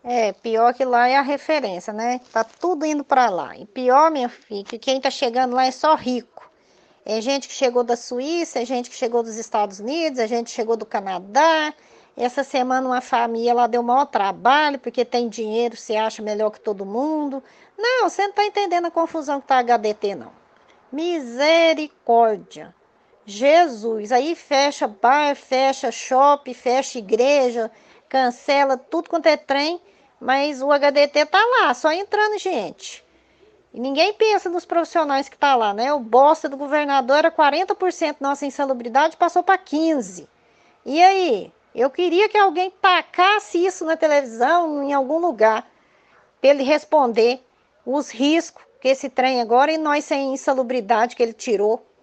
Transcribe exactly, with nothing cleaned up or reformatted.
É, pior que lá é a referência, né? Tá tudo indo para lá. E pior, minha filha, que quem tá chegando lá é só rico. É gente que chegou da Suíça, é gente que chegou dos Estados Unidos, é gente que chegou do Canadá. Essa semana uma família lá deu o maior trabalho, porque tem dinheiro, se acha melhor que todo mundo. Não, você não tá entendendo a confusão que tá a H D T, não. Misericórdia. Jesus, aí fecha bar, fecha shopping, fecha igreja, cancela tudo quanto é trem, mas o H D T tá lá, só entrando gente. E ninguém pensa nos profissionais que tá lá, né? O bosta do governador era quarenta por cento nossa insalubridade, passou para quinze por cento. E aí? Eu queria que alguém tacasse isso na televisão, em algum lugar, para ele responder os riscos que esse trem agora e nós sem insalubridade que ele tirou.